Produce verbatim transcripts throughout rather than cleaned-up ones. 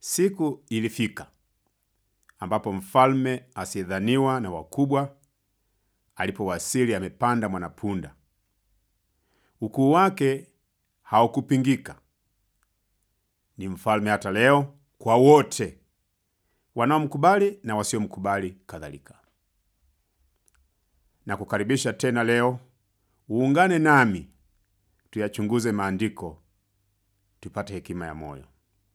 Siku ilifika ambapo mfalme asiyedhaniwa na wakubwa alipowasili amepanda mwanapunda. Ukuu wake haukupingika. Ni mfalme hata leo kwa wote, wanaomkubali na wasiomkubali kadhalika. Na kukaribisha tena leo uungane nami tuyachunguze maandiko, tupate hekima ya moyo.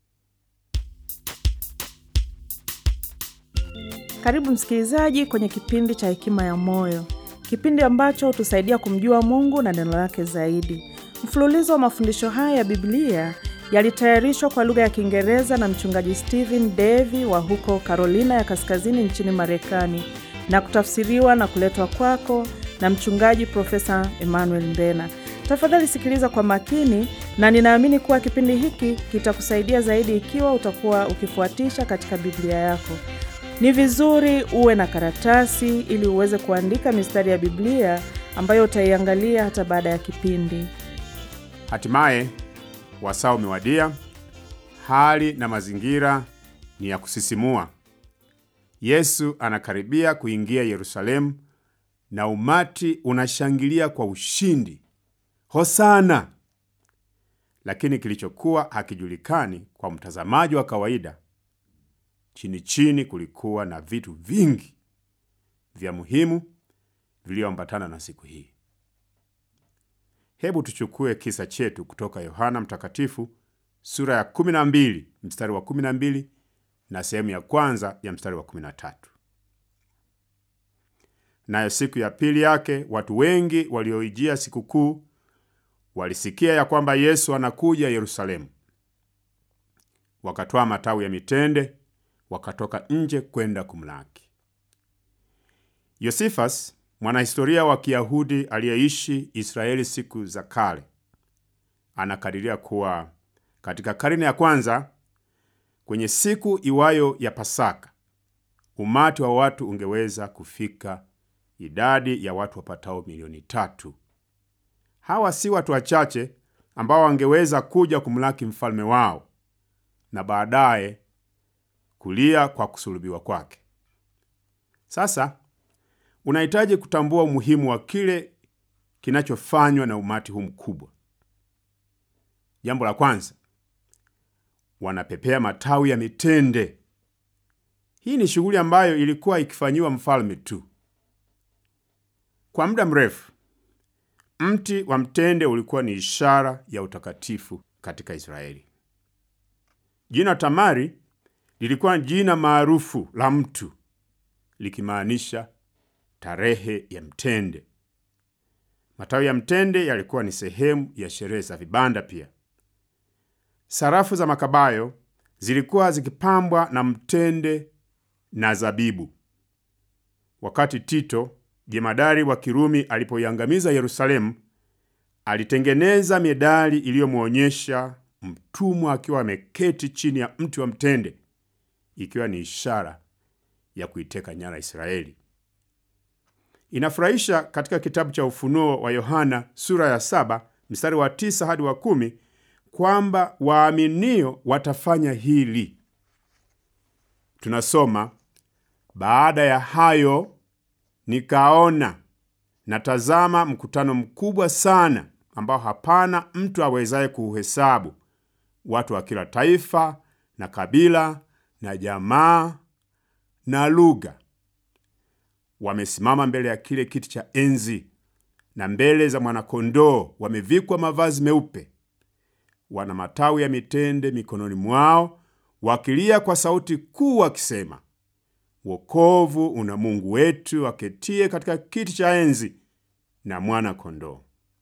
Karibu msikilizaji kwenye kipindi cha Hekima ya Moyo, kipindi ambacho hutusaidia kumjua Mungu na neno lake zaidi. Mfululizo wa mafundisho haya ya Biblia yalitayarishwa kwa lugha ya Kiingereza na mchungaji Stephen Davy wa huko Carolina ya Kaskazini nchini Marekani, na kutafsiriwa na kuletwa kwako na mchungaji Profesa Emmanuel Mbena. Tafadhali sikiliza kwa makini, na ninaamini kuwa kipindi hiki kitakusaidia zaidi ikiwa utakuwa ukifuatisha katika Biblia yako. Ni vizuri uwe na karatasi ili uweze kuandika mistari ya Biblia ambayo utaiangalia hata baada ya kipindi. Hatimaye wasaa umewadia. Hali na mazingira ni ya kusisimua. Yesu anakaribia kuingia Yerusalemu na umati unashangilia kwa ushindi, Hosana! Lakini kilichokuwa hakijulikani kwa mtazamaji wa kawaida, chini chini kulikuwa na vitu vingi vya muhimu vilivyoambatana na siku hii. Hebu tuchukue kisa chetu kutoka Yohana Mtakatifu sura ya kumi na mbili mstari wa kumi na mbili na sehemu ya kwanza ya mstari wa kumi na tatu. Nayo siku ya pili yake watu wengi walioijia sikukuu walisikia ya kwamba Yesu anakuja Yerusalemu. Wakatwaa matawi ya mitende, wakatoka nje kwenda kumlaki. Yosifas, mwanahistoria wa Kiyahudi aliyeishi Israeli siku za kale, anakadiria kuwa katika karne ya kwanza, kwenye siku iwayo ya Pasaka, umati wa watu ungeweza kufika idadi ya watu wapatao milioni tatu. Hawa si watu wachache ambao wangeweza kuja kumlaki mfalme wao na baadaye kulia kwa kusulubiwa kwake. Sasa unahitaji kutambua umuhimu wa kile kinachofanywa na umati huu mkubwa. Jambo la kwanza, wanapepea matawi ya mitende. Hii ni shughuli ambayo ilikuwa ikifanyiwa mfalme tu. Kwa muda mrefu, mti wa mtende ulikuwa ni ishara ya utakatifu katika Israeli. Jina Tamari lilikuwa jina maarufu la mtu, likimaanisha tarehe ya mtende. Matawi ya mtende yalikuwa ni sehemu ya sherehe za vibanda pia. Sarafu za makabayo zilikuwa zikipambwa na mtende na zabibu. Wakati Tito, jemadari wa Kirumi, alipoiangamiza Yerusalemu, alitengeneza medali iliyomwonyesha mtumwa akiwa ameketi chini ya mti wa mtende, ikiwa ni ishara ya kuiteka nyara Israeli. Inafurahisha katika kitabu cha Ufunuo wa Yohana sura ya saba mstari wa tisa hadi wa kumi kwamba waaminio watafanya hili. Tunasoma, baada ya hayo nikaona na tazama mkutano mkubwa sana ambao hapana mtu awezaye kuuhesabu, watu wa kila taifa na kabila na jamaa na lugha. Wamesimama mbele ya kile kiti cha enzi na mbele za mwana-kondoo, wamevikwa mavazi meupe. Wana matawi ya mitende mikononi mwao, wakilia kwa sauti kuu wakisema, wokovu una Mungu wetu aketie katika kiti cha enzi na mwana-kondoo.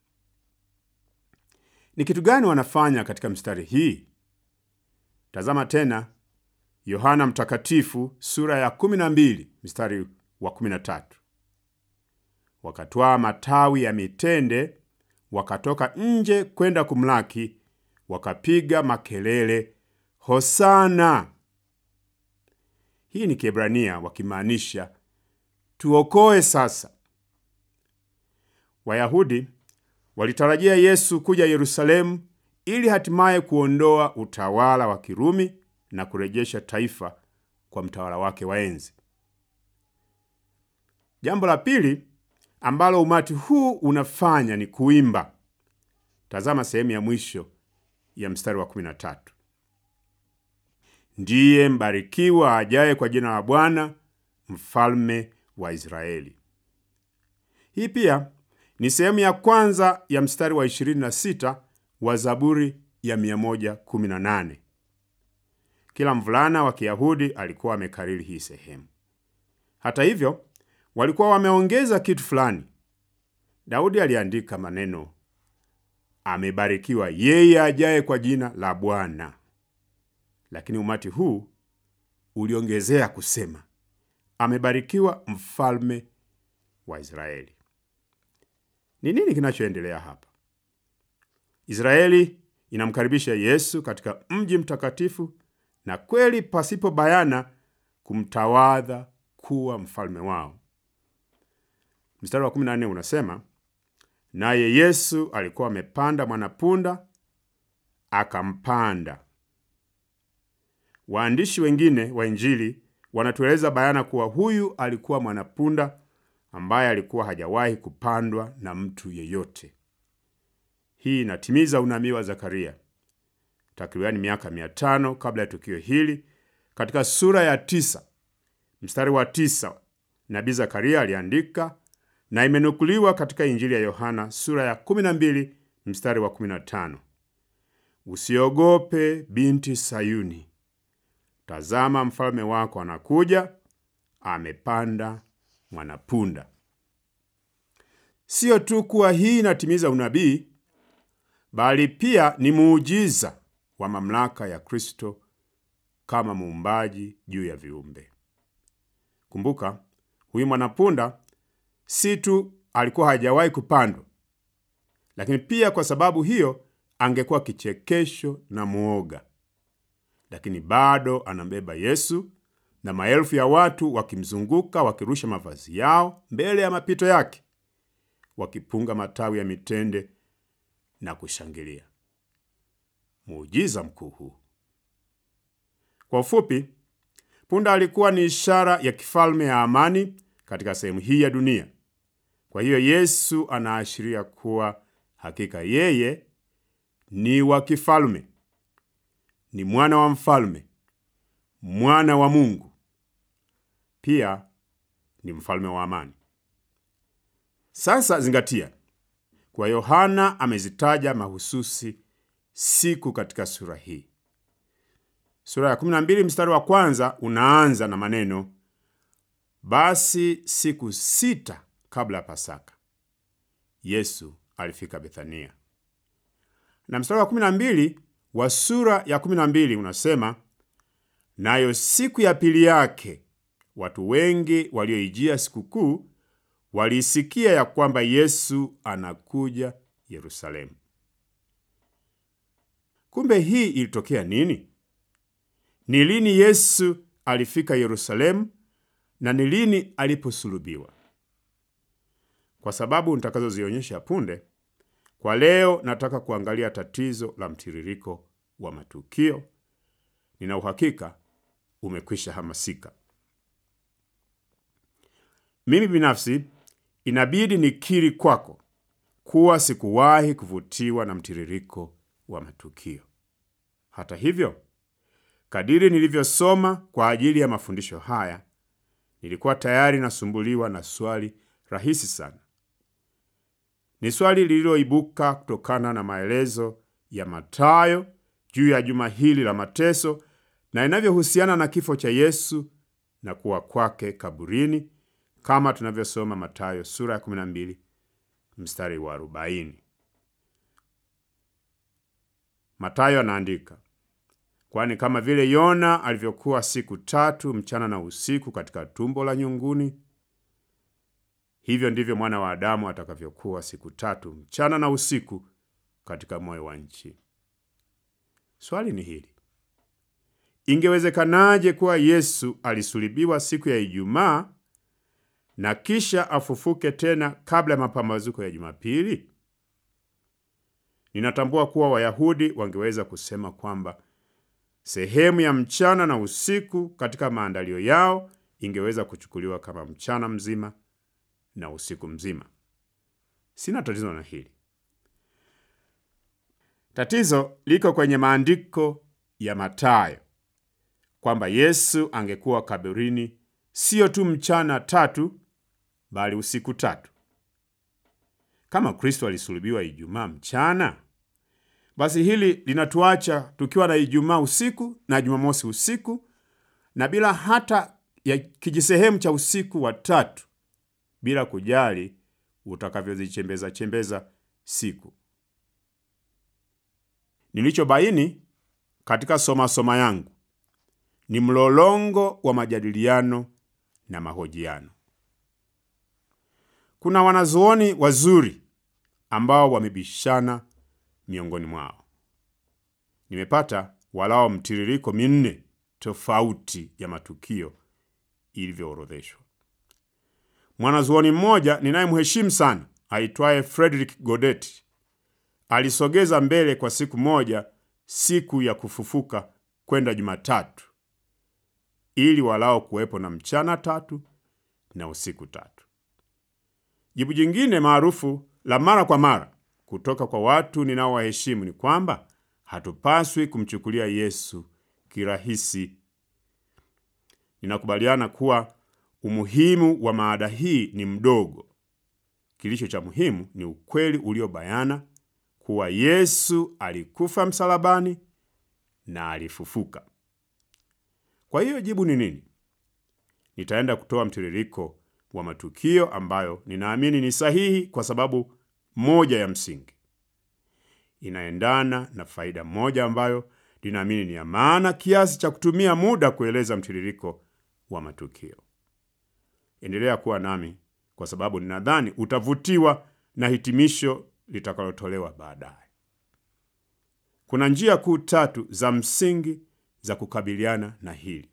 Ni kitu gani wanafanya katika mstari hii? Tazama tena Yohana Mtakatifu sura ya kumi na mbili mstari wa kumi na tatu. Wakatwaa matawi ya mitende, wakatoka nje kwenda kumlaki, wakapiga makelele, Hosana! Hii ni Kiebrania, wakimaanisha tuokoe sasa. Wayahudi walitarajia Yesu kuja Yerusalemu ili hatimaye kuondoa utawala wa Kirumi na kurejesha taifa kwa mtawala wake wa enzi. Jambo la pili ambalo umati huu unafanya ni kuimba. Tazama sehemu ya mwisho ya mstari wa kumi na tatu. Ndiye mbarikiwa ajaye kwa jina la Bwana, mfalme wa Israeli. Hii pia ni sehemu ya kwanza ya mstari wa ishirini na sita wa Zaburi ya mia moja kumi na nane. Kila mvulana wa Kiyahudi alikuwa amekariri hii sehemu. Hata hivyo, walikuwa wameongeza kitu fulani. Daudi aliandika maneno, amebarikiwa yeye ajaye kwa jina la Bwana. Lakini umati huu uliongezea kusema, amebarikiwa mfalme wa Israeli. Ni nini kinachoendelea hapa? Israeli inamkaribisha Yesu katika mji mtakatifu na kweli pasipo bayana kumtawadha kuwa mfalme wao. Mstari wa kumi na nne unasema, naye Yesu alikuwa amepanda mwanapunda, akampanda. Waandishi wengine wa Injili wanatueleza bayana kuwa huyu alikuwa mwanapunda ambaye alikuwa hajawahi kupandwa na mtu yeyote. Hii inatimiza unabii wa Zakaria takribani miaka mia tano kabla ya tukio hili. Katika sura ya tisa mstari wa tisa nabii Zakaria aliandika, na imenukuliwa katika Injili ya Yohana sura ya kumi na mbili mstari wa kumi na tano, usiogope binti Sayuni, tazama mfalme wako anakuja, amepanda mwanapunda. Sio tu kuwa hii inatimiza unabii, bali pia ni muujiza wa mamlaka ya Kristo kama muumbaji juu ya viumbe. Kumbuka, huyu mwanapunda si tu alikuwa hajawahi kupandwa, lakini pia kwa sababu hiyo angekuwa kichekesho na muoga. Lakini bado anambeba Yesu na maelfu ya watu wakimzunguka, wakirusha mavazi yao mbele ya mapito yake, wakipunga matawi ya mitende na kushangilia. Muujiza mkuu huu. Kwa ufupi, punda alikuwa ni ishara ya kifalme ya amani katika sehemu hii ya dunia. Kwa hiyo Yesu anaashiria kuwa hakika yeye ni wa kifalme, ni mwana wa mfalme, mwana wa Mungu, pia ni mfalme wa amani. Sasa zingatia, kwa Yohana amezitaja mahususi siku katika sura hii. Sura ya kumi na mbili mstari wa kwanza unaanza na maneno, basi siku sita kabla ya Pasaka Yesu alifika Bethania. Na mstari wa kumi na mbili wa sura ya kumi na mbili unasema, nayo siku ya pili yake watu wengi walioijia sikukuu walisikia ya kwamba Yesu anakuja Yerusalemu. Kumbe hii ilitokea nini? Ni lini Yesu alifika Yerusalemu na ni lini aliposulubiwa? Kwa sababu nitakazozionyesha punde, kwa leo nataka kuangalia tatizo la mtiririko wa matukio. Nina uhakika umekwisha hamasika. Mimi binafsi inabidi nikiri kwako kuwa sikuwahi kuvutiwa na mtiririko wa matukio. Hata hivyo, kadiri nilivyosoma kwa ajili ya mafundisho haya, nilikuwa tayari nasumbuliwa na swali rahisi sana. Ni swali lililoibuka kutokana na maelezo ya Mathayo juu ya juma hili la mateso na inavyohusiana na kifo cha Yesu na kuwa kwake kaburini, kama tunavyosoma Mathayo sura ya kumi na mbili mstari wa arobaini. Mathayo anaandika, kwani kama vile Yona alivyokuwa siku tatu mchana na usiku katika tumbo la nyunguni, hivyo ndivyo mwana wa Adamu atakavyokuwa siku tatu mchana na usiku katika moyo wa nchi. Swali ni hili: ingewezekanaje kuwa Yesu alisulibiwa siku ya Ijumaa na kisha afufuke tena kabla ya mapambazuko ya Jumapili? Ninatambua kuwa Wayahudi wangeweza kusema kwamba sehemu ya mchana na usiku katika maandalio yao ingeweza kuchukuliwa kama mchana mzima na usiku mzima. Sina tatizo na hili. Tatizo liko kwenye maandiko ya Mathayo kwamba Yesu angekuwa kaburini sio tu mchana tatu, bali usiku tatu. Kama Kristo alisulubiwa Ijumaa mchana, basi hili linatuacha tukiwa na Ijumaa usiku na Jumamosi usiku, na bila hata ya kijisehemu cha usiku wa tatu, bila kujali utakavyozichembeza chembeza siku. Nilichobaini katika soma soma yangu ni mlolongo wa majadiliano na mahojiano. Kuna wanazuoni wazuri ambao wamebishana miongoni mwao. Nimepata walao mtiririko minne tofauti ya matukio ilivyoorodheshwa. Mwanazuoni mmoja ninayemheshimu sana aitwaye Frederick Godet alisogeza mbele kwa siku moja siku ya kufufuka kwenda Jumatatu, ili walao kuwepo na mchana tatu na usiku tatu. Jibu jingine maarufu la mara kwa mara kutoka kwa watu ninaowaheshimu ni kwamba hatupaswi kumchukulia Yesu kirahisi. Ninakubaliana kuwa umuhimu wa maada hii ni mdogo. Kilicho cha muhimu ni ukweli uliobayana kuwa Yesu alikufa msalabani na alifufuka. Kwa hiyo jibu ni nini? Nitaenda kutoa mtiririko wa matukio ambayo ninaamini ni sahihi kwa sababu moja ya msingi. Inaendana na faida moja ambayo ninaamini ni ya maana kiasi cha kutumia muda kueleza mtiririko wa matukio. Endelea kuwa nami kwa sababu ninadhani utavutiwa na hitimisho litakalotolewa baadaye. Kuna njia kuu tatu za msingi za kukabiliana na hili.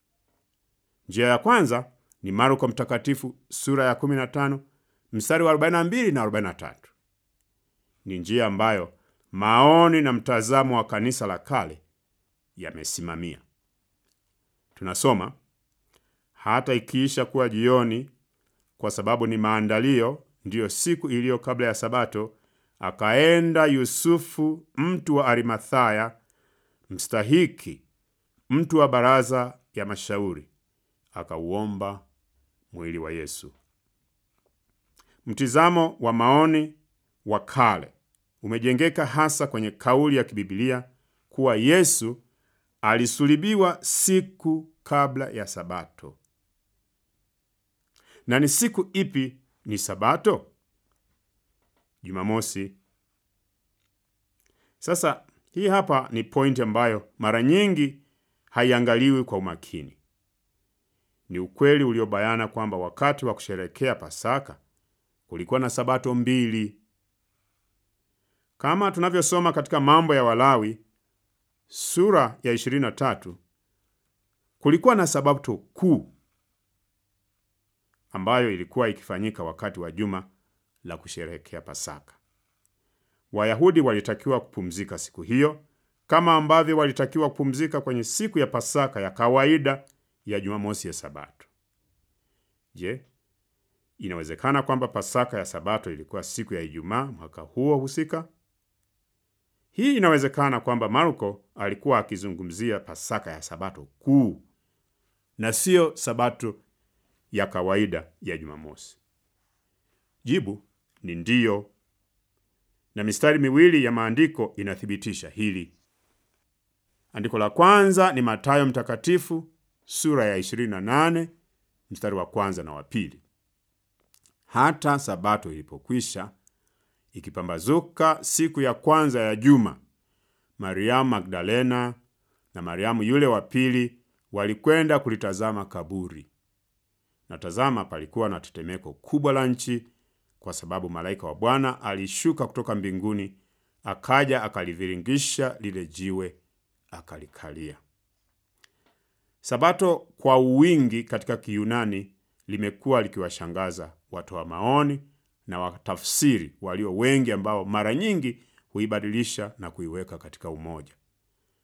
Njia ya kwanza ni Marko Mtakatifu sura ya kumi na tano mstari wa arobaini na mbili na arobaini na tatu. Ni njia ambayo maoni na mtazamo wa kanisa la kale yamesimamia. Tunasoma, hata ikiisha kuwa jioni, kwa sababu ni maandalio, ndiyo siku iliyo kabla ya Sabato, akaenda Yusufu mtu wa Arimathaya, mstahiki, mtu wa baraza ya mashauri, akauomba mwili wa Yesu. Mtizamo wa maoni wa kale umejengeka hasa kwenye kauli ya kibibilia kuwa Yesu alisulibiwa siku kabla ya Sabato. Na ni siku ipi ni Sabato? Jumamosi. Sasa hii hapa ni pointi ambayo mara nyingi haiangaliwi kwa umakini. Ni ukweli uliobayana kwamba wakati wa kusherekea Pasaka kulikuwa na Sabato mbili. Kama tunavyosoma katika Mambo ya Walawi sura ya ishirini na tatu, kulikuwa na Sabato kuu ambayo ilikuwa ikifanyika wakati wa juma la kusherehekea Pasaka. Wayahudi walitakiwa kupumzika siku hiyo kama ambavyo walitakiwa kupumzika kwenye siku ya Pasaka ya kawaida ya Jumamosi ya Sabato. Je, inawezekana kwamba Pasaka ya Sabato ilikuwa siku ya Ijumaa mwaka huo husika? Hii inawezekana kwamba Marko alikuwa akizungumzia Pasaka ya Sabato kuu na sio Sabato ya kawaida ya Jumamosi. Jibu ni ndiyo, na mistari miwili ya maandiko inathibitisha hili. Andiko la kwanza ni Mathayo Mtakatifu sura ya ishirini na nane mstari wa kwanza na wa pili. Hata Sabato ilipokwisha, ikipambazuka siku ya kwanza ya juma, Mariamu Magdalena na Mariamu yule wa pili walikwenda kulitazama kaburi. Na tazama, palikuwa na tetemeko kubwa la nchi, kwa sababu malaika wa Bwana alishuka kutoka mbinguni, akaja akaliviringisha lile jiwe, akalikalia. Sabato kwa uwingi katika Kiyunani limekuwa likiwashangaza watoa maoni na watafsiri walio wengi ambao mara nyingi huibadilisha na kuiweka katika umoja.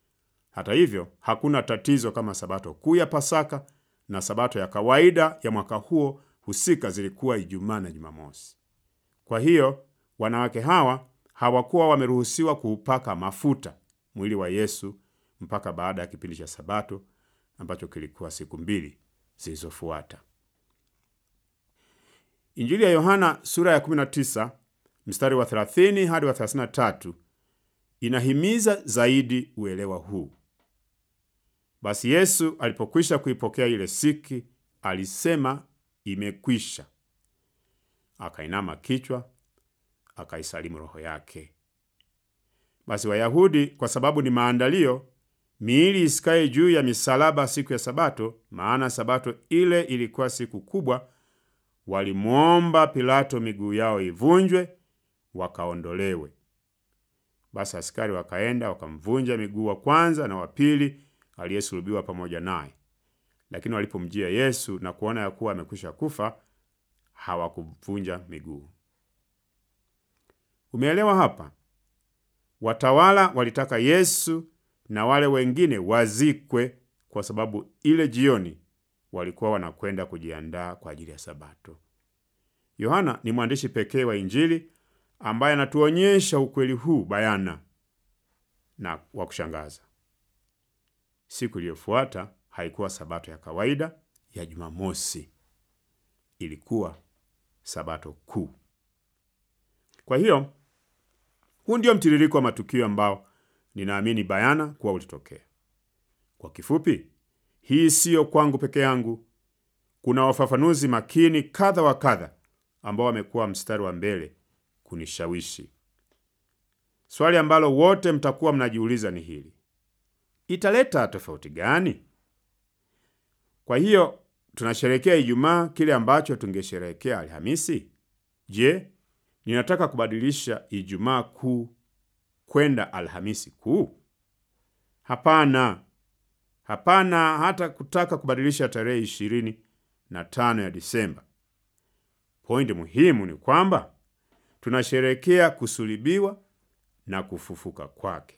Hata hivyo, hakuna tatizo kama Sabato kuu ya Pasaka na Sabato ya kawaida ya mwaka huo husika zilikuwa Ijumaa na Jumamosi. Kwa hiyo, wanawake hawa hawakuwa wameruhusiwa kuupaka mafuta mwili wa Yesu mpaka baada ya kipindi cha Sabato ambacho kilikuwa siku mbili zilizofuata. Injili ya Yohana sura ya kumi na tisa mstari wa thelathini hadi wa thelathini na tatu inahimiza zaidi uelewa huu. Basi Yesu alipokwisha kuipokea ile siki, alisema, imekwisha. Akainama kichwa, akaisalimu roho yake. Basi Wayahudi, kwa sababu ni maandalio, miili isikae juu ya misalaba siku ya Sabato, maana Sabato ile ilikuwa siku kubwa, walimwomba Pilato miguu yao ivunjwe, wakaondolewe. Basi askari wakaenda wakamvunja miguu wa kwanza na wa pili aliyesulubiwa pamoja naye. Lakini walipomjia Yesu na kuona ya kuwa amekwisha kufa, hawakuvunja miguu. Umeelewa hapa? Watawala walitaka Yesu na wale wengine wazikwe kwa sababu ile jioni walikuwa wanakwenda kujiandaa kwa ajili ya Sabato. Yohana ni mwandishi pekee wa Injili ambaye anatuonyesha ukweli huu bayana na wa kushangaza. Siku iliyofuata haikuwa Sabato ya kawaida ya Jumamosi. Ilikuwa Sabato kuu. Kwa hiyo, huu ndio mtiririko wa matukio ambao ninaamini bayana kuwa ulitokea. Kwa kifupi, hii siyo kwangu peke yangu. Kuna wafafanuzi makini kadha wa kadha ambao wamekuwa mstari wa mbele kunishawishi. Swali ambalo wote mtakuwa mnajiuliza ni hili: italeta tofauti gani? Kwa hiyo, tunasherehekea Ijumaa kile ambacho tungesherehekea Alhamisi? Je, ninataka kubadilisha Ijumaa kuu kwenda Alhamisi kuu? Hapana. Hapana hata kutaka kubadilisha tarehe ishirini na tano ya Disemba. Pointi muhimu ni kwamba tunasherehekea kusulibiwa na kufufuka kwake.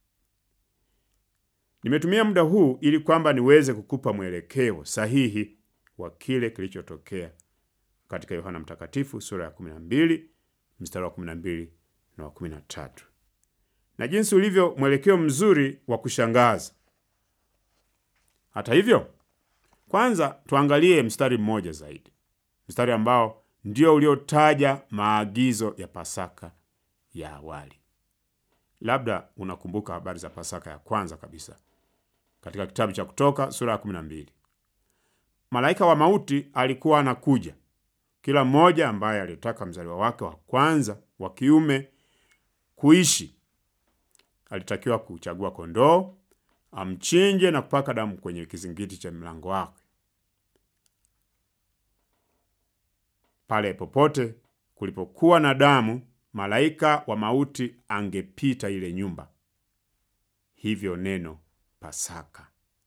Nimetumia muda huu ili kwamba niweze kukupa mwelekeo sahihi wa kile kilichotokea katika Yohana Mtakatifu sura ya kumi na mbili mstari wa kumi na mbili na wa kumi na tatu, na jinsi ulivyo mwelekeo mzuri wa kushangaza. Hata hivyo, kwanza tuangalie mstari mmoja zaidi, mstari ambao ndio uliotaja maagizo ya Pasaka ya awali. Labda unakumbuka habari za Pasaka ya kwanza kabisa katika kitabu cha Kutoka sura ya kumi na mbili. Malaika wa mauti alikuwa anakuja. Kila mmoja ambaye alitaka mzaliwa wake wa kwanza wa kiume kuishi alitakiwa kuchagua kondoo, amchinje na kupaka damu kwenye kizingiti cha mlango wake. Pale popote kulipokuwa na damu, malaika wa mauti angepita ile nyumba. Hivyo neno Pasaka.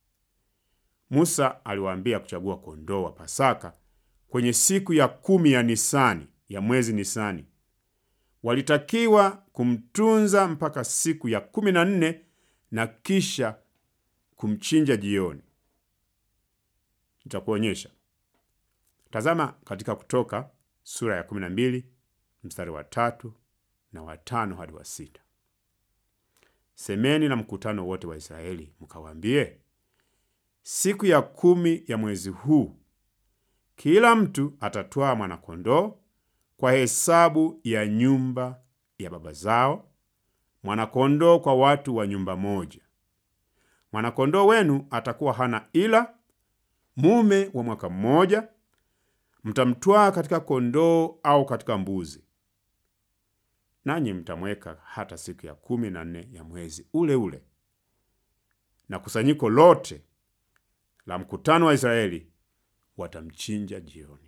Musa aliwaambia kuchagua kondoo wa Pasaka kwenye siku ya kumi ya Nisani, ya mwezi Nisani. Walitakiwa kumtunza mpaka siku ya kumi na nne na kisha kumchinja jioni. Nitakuonyesha. Tazama katika Kutoka sura ya kumi na mbili mstari wa tatu na wa tano hadi wa sita. Semeni na mkutano wote wa Israeli mkawaambie, siku ya kumi ya mwezi huu kila mtu atatwaa mwanakondoo kwa hesabu ya nyumba ya baba zao, mwanakondoo kwa watu wa nyumba moja. Mwanakondoo wenu atakuwa hana ila, mume wa mwaka mmoja. Mtamtwaa katika kondoo au katika mbuzi, nanyi mtamweka hata siku ya kumi na nne ya mwezi ule ule. Na kusanyiko lote la mkutano wa Israeli watamchinja jioni.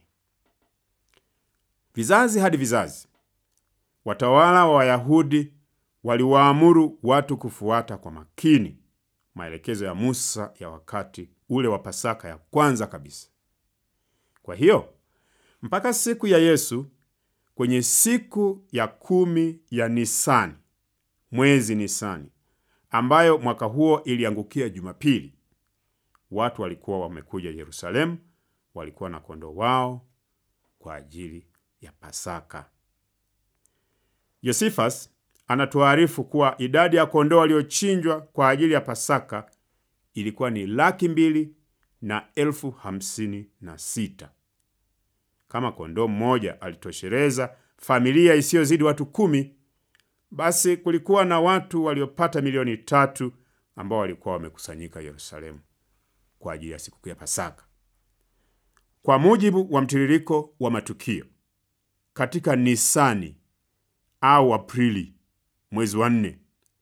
Vizazi hadi vizazi, watawala wa Wayahudi waliwaamuru watu kufuata kwa makini maelekezo ya Musa ya wakati ule wa Pasaka ya kwanza kabisa. Kwa hiyo, mpaka siku ya Yesu kwenye siku ya kumi ya Nisani, mwezi Nisani, ambayo mwaka huo iliangukia Jumapili. Watu walikuwa wamekuja Yerusalemu, walikuwa na kondoo wao kwa ajili ya Pasaka. Josephus anatuarifu kuwa idadi ya kondoo waliochinjwa kwa ajili ya Pasaka ilikuwa ni laki mbili na elfu hamsini na sita. Kama kondoo mmoja alitoshereza familia isiyozidi watu kumi, basi kulikuwa na watu waliopata milioni tatu ambao walikuwa wamekusanyika Yerusalemu kwa ajili ya sikukuu ya Pasaka. Kwa mujibu wa mtiririko wa matukio, katika Nisani au Aprili, mwezi wa nne,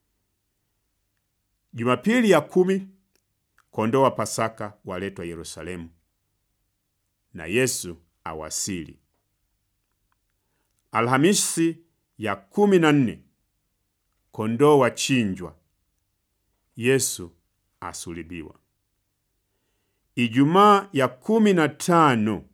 Jumapili ya kumi, kondoo wa Pasaka waletwa Yerusalemu na Yesu awasili. Alhamisi ya kumi na nne, kondoo wachinjwa, Yesu asulibiwa. Ijumaa ya kumi na tano,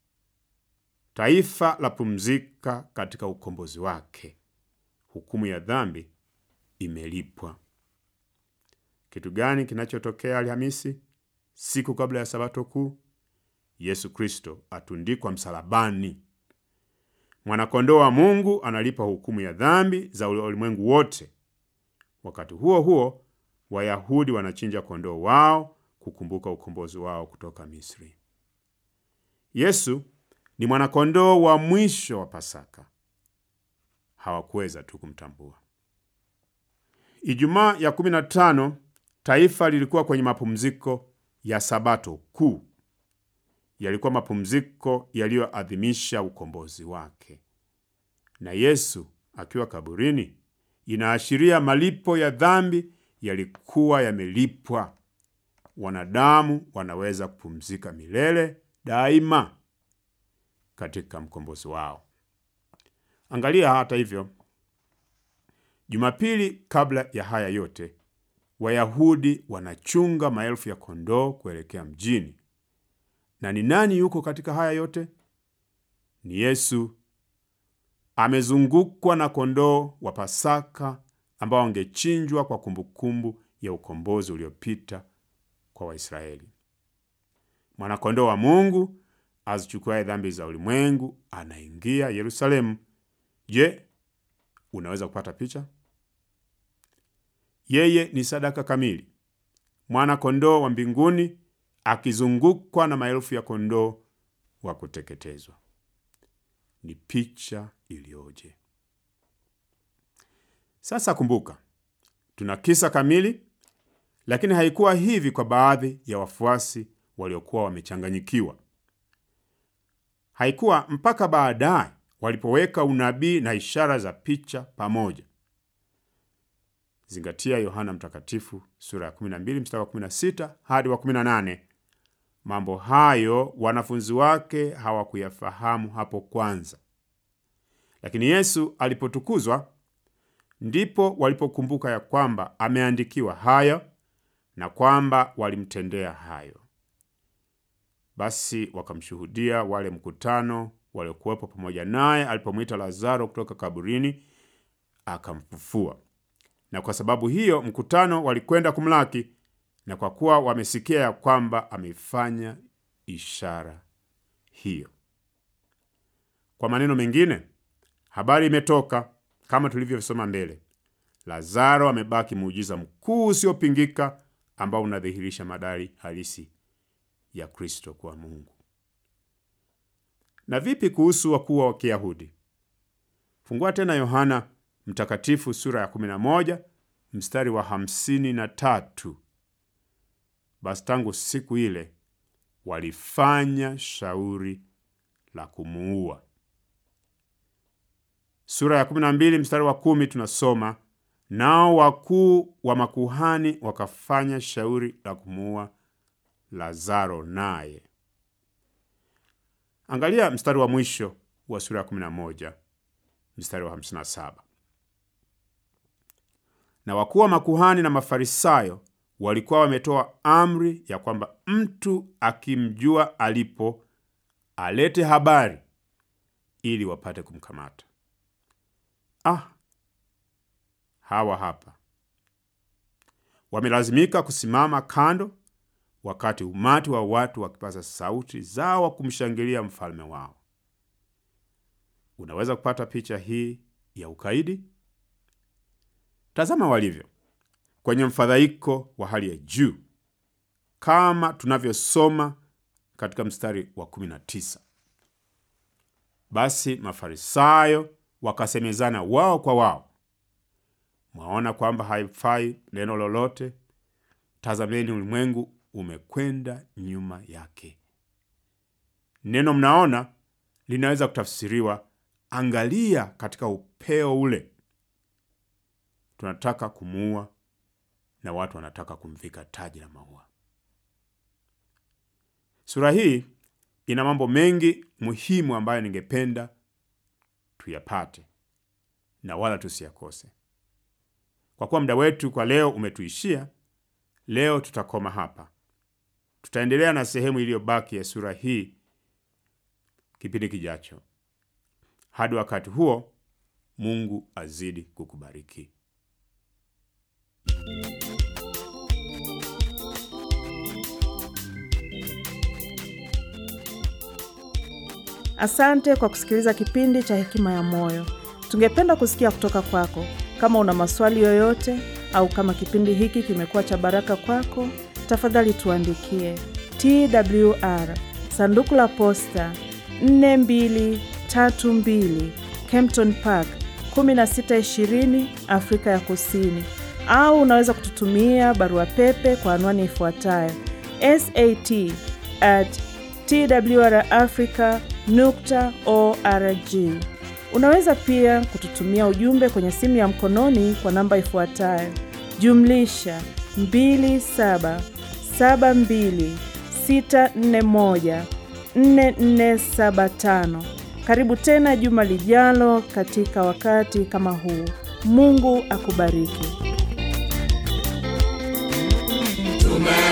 taifa la pumzika katika ukombozi wake. Hukumu ya dhambi imelipwa. Kitu gani kinachotokea Alhamisi, siku kabla ya Sabato kuu? Yesu Kristo atundikwa msalabani. Mwanakondoo wa Mungu analipa hukumu ya dhambi za ulimwengu wote. Wakati huo huo, Wayahudi wanachinja kondoo wao kukumbuka ukombozi wao kutoka Misri. Yesu ni mwanakondoo wa mwisho wa Pasaka. Hawakuweza tu kumtambua. Ijumaa ya kumi na tano, taifa lilikuwa kwenye mapumziko ya Sabato kuu. Yalikuwa mapumziko yaliyoadhimisha ukombozi wake. Na Yesu akiwa kaburini, inaashiria malipo ya dhambi yalikuwa yamelipwa. Wanadamu wanaweza kupumzika milele daima katika mkombozi wao. Angalia hata hivyo, Jumapili kabla ya haya yote, Wayahudi wanachunga maelfu ya kondoo kuelekea mjini. Na ni nani yuko katika haya yote? Ni Yesu. Amezungukwa na kondoo wa Pasaka ambao wangechinjwa kwa kumbukumbu ya ukombozi uliopita kwa Waisraeli. Mwanakondoo wa Mungu azichukuaye dhambi za ulimwengu anaingia Yerusalemu. Je, unaweza kupata picha? Yeye ni sadaka kamili, mwana-kondoo wa mbinguni akizungukwa na maelfu ya kondoo wa kuteketezwa. Ni picha iliyoje! Sasa kumbuka, tuna kisa kamili, lakini haikuwa hivi kwa baadhi ya wafuasi waliokuwa wamechanganyikiwa. Haikuwa mpaka baadaye walipoweka unabii na ishara za picha pamoja. Zingatia Yohana Mtakatifu sura ya kumi na mbili mstari wa kumi na sita hadi wa kumi na nane. Mambo hayo wanafunzi wake hawakuyafahamu hapo kwanza. Lakini Yesu alipotukuzwa, ndipo walipokumbuka ya kwamba ameandikiwa hayo na kwamba walimtendea hayo. Basi wakamshuhudia wale mkutano waliokuwepo pamoja naye alipomwita Lazaro kutoka kaburini akamfufua. Na kwa sababu hiyo mkutano walikwenda kumlaki, na kwa kuwa wamesikia ya kwamba amefanya ishara hiyo. Kwa maneno mengine, habari imetoka kama tulivyosoma mbele. Lazaro amebaki muujiza mkuu usiopingika ambao unadhihirisha madai halisi ya Kristo kwa Mungu. Na vipi kuhusu wakuu wa Kiyahudi? Fungua tena Yohana Mtakatifu sura ya kumi na moja mstari wa hamsini na tatu. Basi tangu siku ile walifanya shauri la kumuua. Sura ya kumi na mbili mstari wa kumi tunasoma, nao wakuu wa makuhani wakafanya shauri la kumuua Lazaro naye. Angalia mstari wa mwisho wa sura ya kumi na moja mstari wa hamsini na saba. Na wakuu wa makuhani na Mafarisayo walikuwa wametoa amri ya kwamba mtu akimjua alipo alete habari ili wapate kumkamata. Ah, hawa hapa wamelazimika kusimama kando wakati umati wa watu wakipaza sauti zao kumshangilia mfalme wao. Unaweza kupata picha hii ya ukaidi? Tazama walivyo kwenye mfadhaiko wa hali ya juu, kama tunavyosoma katika mstari wa kumi na tisa. Basi Mafarisayo wakasemezana wao kwa wao, mwaona kwamba haifai neno lolote? Tazameni, ulimwengu umekwenda nyuma yake. Neno mnaona linaweza kutafsiriwa, angalia katika upeo ule. Tunataka kumuua na watu wanataka kumvika taji la maua. Sura hii ina mambo mengi muhimu ambayo ningependa tuyapate na wala tusiyakose. Kwa kuwa muda wetu kwa leo umetuishia, leo tutakoma hapa. Tutaendelea na sehemu iliyobaki ya sura hii kipindi kijacho. Hadi wakati huo, Mungu azidi kukubariki. Asante kwa kusikiliza kipindi cha Hekima ya Moyo. Tungependa kusikia kutoka kwako. Kama una maswali yoyote au kama kipindi hiki kimekuwa cha baraka kwako, tafadhali tuandikie. T W R Sanduku la Posta nne mbili tatu mbili, Kempton Park kumi na sita ishirini, Afrika ya Kusini. Au unaweza kututumia barua pepe kwa anwani ifuatayo: S A T at T W R Africa nukta org. Unaweza pia kututumia ujumbe kwenye simu ya mkononi kwa namba ifuatayo: jumlisha mbili saba saba mbili sita nne moja nne nne saba tano. Karibu tena juma lijalo katika wakati kama huu. Mungu akubariki. Tume